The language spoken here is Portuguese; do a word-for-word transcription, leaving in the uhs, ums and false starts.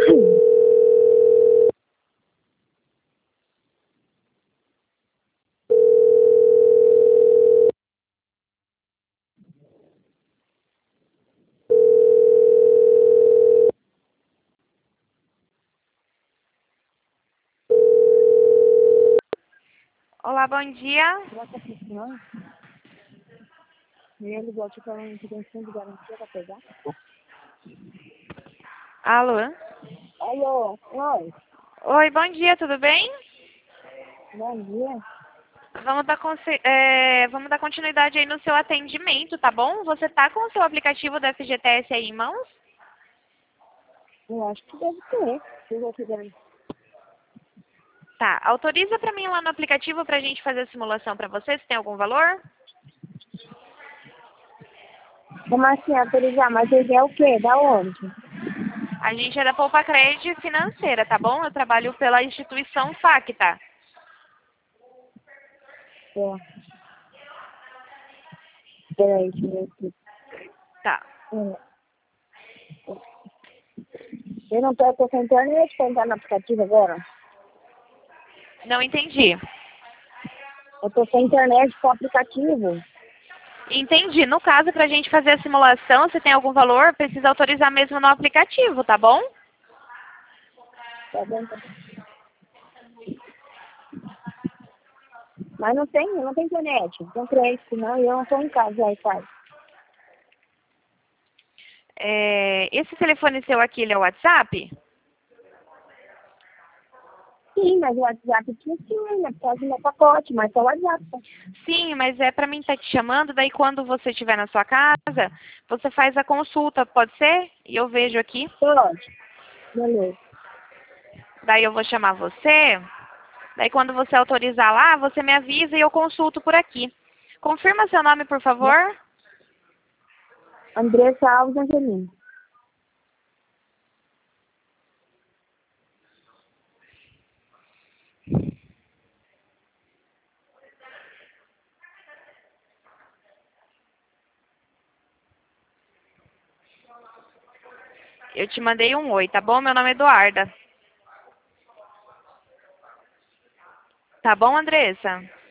Olá, bom dia. Será que é profissional? E ele gosta de falar um fundo de garantia para pegar? Alô? Alô, oi, Oi, bom dia, tudo bem? bom dia. Vamos dar, conse- é, vamos dar continuidade aí no seu atendimento, tá bom? Você tá com o seu aplicativo do F G T S aí em mãos? Eu acho que deve ter. Se eu quiser. Tá, autoriza pra mim lá no aplicativo pra gente fazer a simulação pra você, se tem algum valor? Como assim autorizar? Mas ele é o quê? Da onde? A gente é da Poupa Crédito Financeira, tá bom? Eu trabalho pela instituição Facta. É. Peraí, deixa eu ver aqui. Tá, É. Eu não tô, tô sem internet pra entrar no aplicativo agora. não entendi. Eu tô sem internet pro aplicativo. Entendi. No caso, pra gente fazer a simulação, se tem algum valor, precisa autorizar mesmo no aplicativo, tá bom? Tá bom? Tá. Mas não tem, não tem internet. Não tem crédito, não. E eu não tô em casa aí, pai. É, esse telefone seu aqui, ele é o WhatsApp? Sim, mas o WhatsApp tinha sim, né? Por causa do meu pacote, mas só o WhatsApp. Sim, mas é pra mim estar te chamando, daí quando você estiver na sua casa, você faz a consulta, pode ser? E eu vejo aqui. Pode. Beleza. Daí eu vou chamar você. Daí quando você autorizar lá, você me avisa e eu consulto por aqui. Confirma seu nome, por favor. Andressa Alves Angelino. Eu te mandei um oi, tá bom? Meu nome é Eduarda. Tá bom, Andressa?